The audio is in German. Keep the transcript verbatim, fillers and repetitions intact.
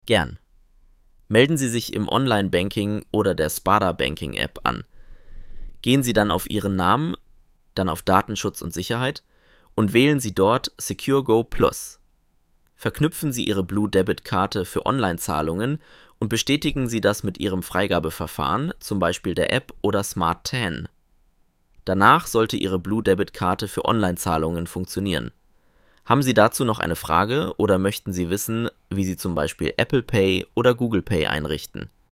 Gern. Melden Sie sich im Online-Banking oder der Spada Banking-App an. Gehen Sie dann auf Ihren Namen, dann auf Datenschutz und Sicherheit und wählen Sie dort SecureGo Plus. Verknüpfen Sie Ihre Blue Debit-Karte für Online-Zahlungen und bestätigen Sie das mit Ihrem Freigabeverfahren, zum Beispiel der App oder Smart T A N. Danach sollte Ihre Blue Debit-Karte für Online-Zahlungen funktionieren. Haben Sie dazu noch eine Frage oder möchten Sie wissen, wie Sie zum Beispiel Apple Pay oder Google Pay einrichten?